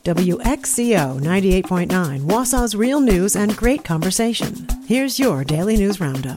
WXCO 98.9, Wausau's real news and great conversation. Here's your Daily News Roundup.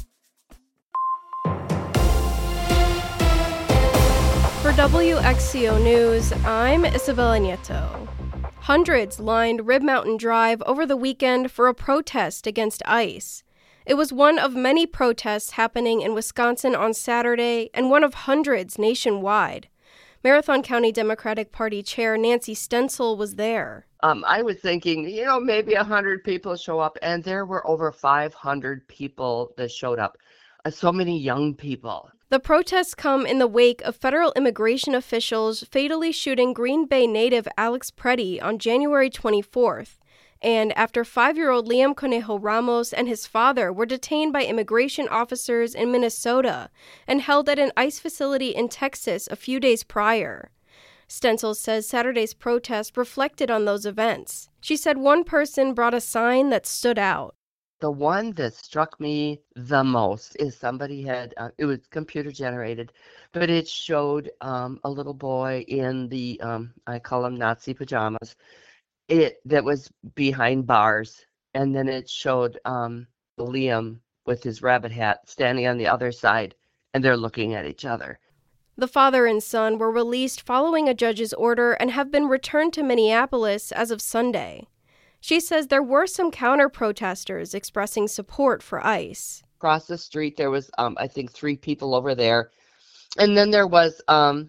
For WXCO News, I'm Isabella Nieto. Hundreds lined Rib Mountain Drive over the weekend for a protest against ICE. It was one of many protests happening in Wisconsin on Saturday and one of hundreds nationwide. Marathon County Democratic Party Chair Nancy Stencil was there. I was thinking, maybe 100 people show up, and there were over 500 people that showed up. So many young people. The protests come in the wake of federal immigration officials fatally shooting Green Bay native Alex Preddy on January 24th. And after 5-year-old Liam Conejo Ramos and his father were detained by immigration officers in Minnesota and held at an ICE facility in Texas a few days prior. Stencil says Saturday's protest reflected on those events. She said one person brought a sign that stood out. The one that struck me the most is somebody had, it was computer generated, but it showed a little boy in the, I call them Nazi pajamas, that was behind bars, and then it showed Liam with his rabbit hat standing on the other side, and they're looking at each other. The father and son were released following a judge's order and have been returned to Minneapolis as of Sunday. She says there were some counter-protesters expressing support for ICE. Across the street, there was, I think, 3 people over there, and then there was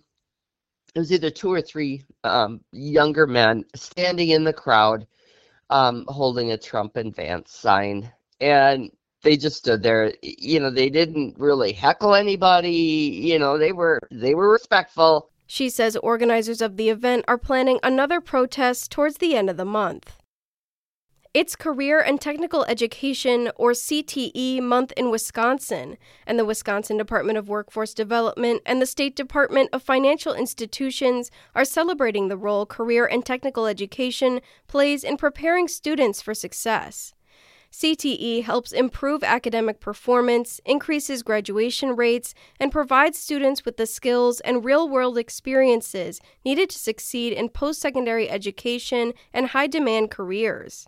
it was either 2 or 3 younger men standing in the crowd holding a Trump and Vance sign. And they just stood there. They didn't really heckle anybody. They were respectful. She says organizers of the event are planning another protest towards the end of the month. It's Career and Technical Education, or CTE, month in Wisconsin, and the Wisconsin Department of Workforce Development and the State Department of Financial Institutions are celebrating the role career and technical education plays in preparing students for success. CTE helps improve academic performance, increases graduation rates, and provides students with the skills and real-world experiences needed to succeed in post-secondary education and high-demand careers.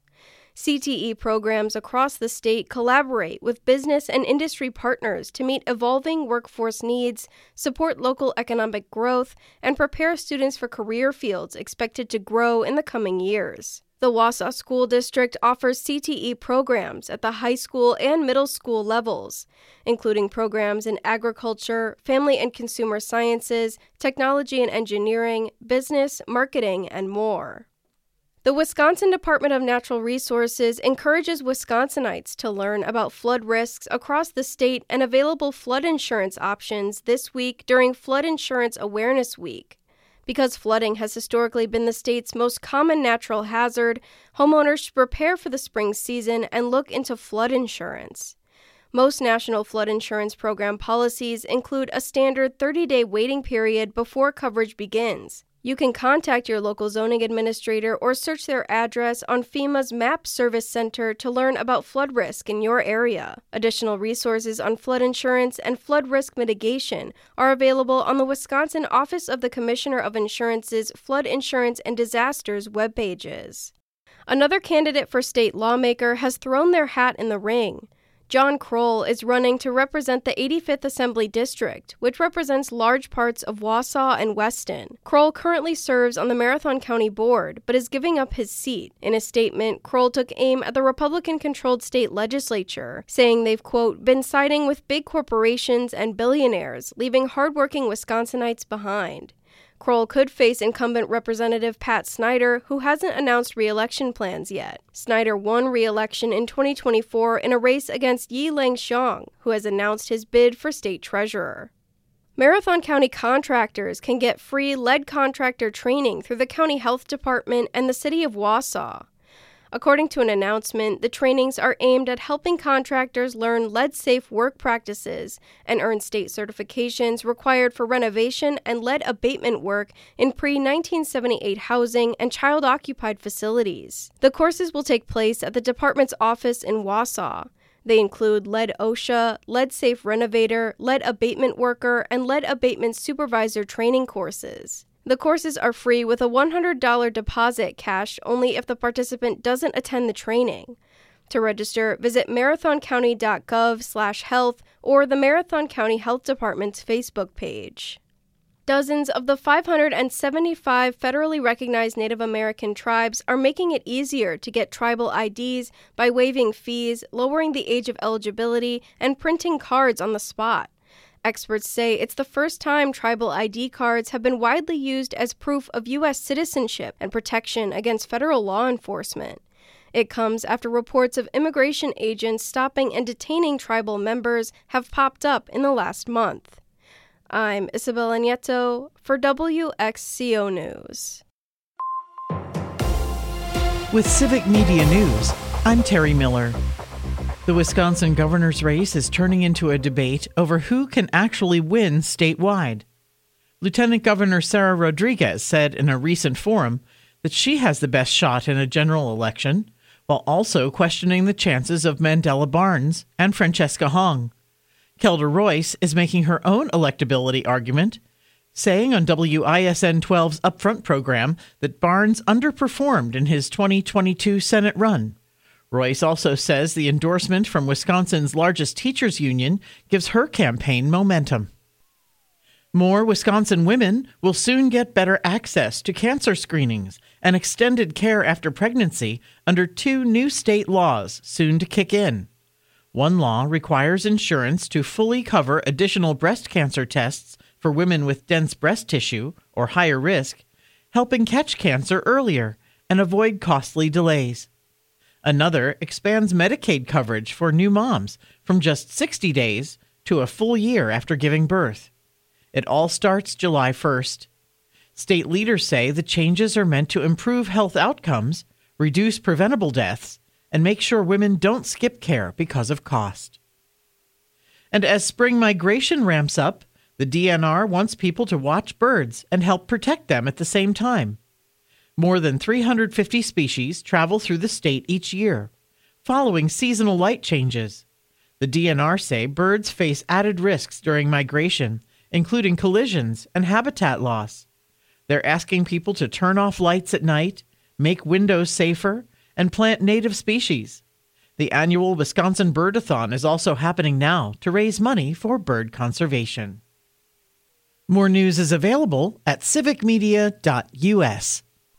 CTE programs across the state collaborate with business and industry partners to meet evolving workforce needs, support local economic growth, and prepare students for career fields expected to grow in the coming years. The Wausau School District offers CTE programs at the high school and middle school levels, including programs in agriculture, family and consumer sciences, technology and engineering, business, marketing, and more. The Wisconsin Department of Natural Resources encourages Wisconsinites to learn about flood risks across the state and available flood insurance options this week during Flood Insurance Awareness Week. Because flooding has historically been the state's most common natural hazard, homeowners should prepare for the spring season and look into flood insurance. Most national flood insurance program policies include a standard 30-day waiting period before coverage begins. You can contact your local zoning administrator or search their address on FEMA's MAP Service Center to learn about flood risk in your area. Additional resources on flood insurance and flood risk mitigation are available on the Wisconsin Office of the Commissioner of Insurance's Flood Insurance and Disasters web pages. Another candidate for state lawmaker has thrown their hat in the ring. John Kroll is running to represent the 85th Assembly District, which represents large parts of Wausau and Weston. Kroll currently serves on the Marathon County Board, but is giving up his seat. In a statement, Kroll took aim at the Republican-controlled state legislature, saying they've, quote, been siding with big corporations and billionaires, leaving hardworking Wisconsinites behind. Kroll could face incumbent Representative Pat Snyder, who hasn't announced re-election plans yet. Snyder won re-election in 2024 in a race against Yi-Lang Xiong, who has announced his bid for state treasurer. Marathon County contractors can get free lead contractor training through the County Health Department and the City of Wausau. According to an announcement, the trainings are aimed at helping contractors learn lead-safe work practices and earn state certifications required for renovation and lead abatement work in pre-1978 housing and child-occupied facilities. The courses will take place at the department's office in Wausau. They include lead OSHA, lead safe renovator, lead abatement worker, and lead abatement supervisor training courses. The courses are free with a $100 deposit cashed only if the participant doesn't attend the training. To register, visit marathoncounty.gov/health or the Marathon County Health Department's Facebook page. Dozens of the 575 federally recognized Native American tribes are making it easier to get tribal IDs by waiving fees, lowering the age of eligibility, and printing cards on the spot. Experts say it's the first time tribal ID cards have been widely used as proof of U.S. citizenship and protection against federal law enforcement. It comes after reports of immigration agents stopping and detaining tribal members have popped up in the last month. I'm Isabella Nieto for WXCO News. With Civic Media News, I'm Terry Miller. The Wisconsin governor's race is turning into a debate over who can actually win statewide. Lieutenant Governor Sarah Rodriguez said in a recent forum that she has the best shot in a general election, while also questioning the chances of Mandela Barnes and Francesca Hong. Kelda Royce is making her own electability argument, saying on WISN 12's Upfront program that Barnes underperformed in his 2022 Senate run. Royce also says the endorsement from Wisconsin's largest teachers union gives her campaign momentum. More Wisconsin women will soon get better access to cancer screenings and extended care after pregnancy under 2 new state laws soon to kick in. One law requires insurance to fully cover additional breast cancer tests for women with dense breast tissue or higher risk, helping catch cancer earlier and avoid costly delays. Another expands Medicaid coverage for new moms from just 60 days to a full year after giving birth. It all starts July 1st. State leaders say the changes are meant to improve health outcomes, reduce preventable deaths, and make sure women don't skip care because of cost. And as spring migration ramps up, the DNR wants people to watch birds and help protect them at the same time. More than 350 species travel through the state each year, following seasonal light changes. The DNR say birds face added risks during migration, including collisions and habitat loss. They're asking people to turn off lights at night, make windows safer, and plant native species. The annual Wisconsin Birdathon is also happening now to raise money for bird conservation. More news is available at civicmedia.us.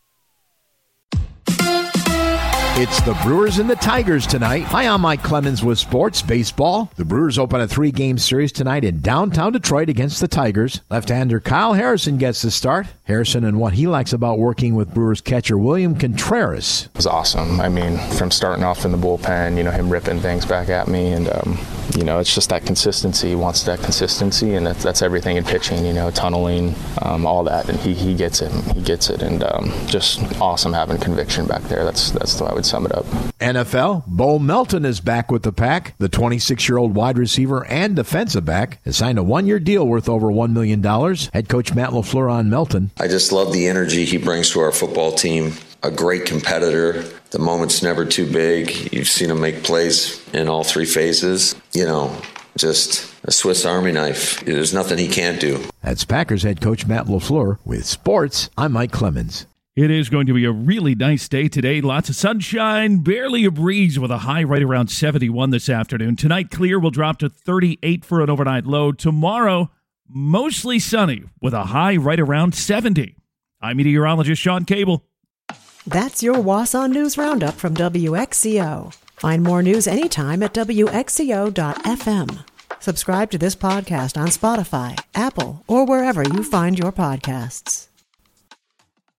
It's the Brewers and the Tigers tonight. Hi, I'm Mike Clemens with Sports Baseball. The Brewers open a 3-game series tonight in downtown Detroit against the Tigers. Left-hander Kyle Harrison gets the start. Harrison and what he likes about working with Brewers catcher William Contreras. It was awesome. I mean, from starting off in the bullpen, him ripping things back at me, and it's just that consistency. He wants that consistency, and that's everything in pitching. Tunneling, all that, and he gets it. He gets it, and just awesome having conviction back there. That's the way I would sum it up. NFL, Bo Melton is back with the Pack. The 26-year-old wide receiver and defensive back has signed a 1-year deal worth over $1 million. Head coach Matt LaFleur on Melton. I just love the energy he brings to our football team. A great competitor. The moment's never too big. You've seen him make plays in all 3 phases. Just a Swiss Army knife. There's nothing he can't do. That's Packers head coach Matt LaFleur. With sports, I'm Mike Clemens. It is going to be a really nice day today. Lots of sunshine, barely a breeze with a high right around 71 this afternoon. Tonight, clear will drop to 38 for an overnight low. Tomorrow, mostly sunny with a high right around 70. I'm meteorologist Sean Cable. That's your Wausau News Roundup from WXCO. Find more news anytime at WXCO.FM. Subscribe to this podcast on Spotify, Apple, or wherever you find your podcasts.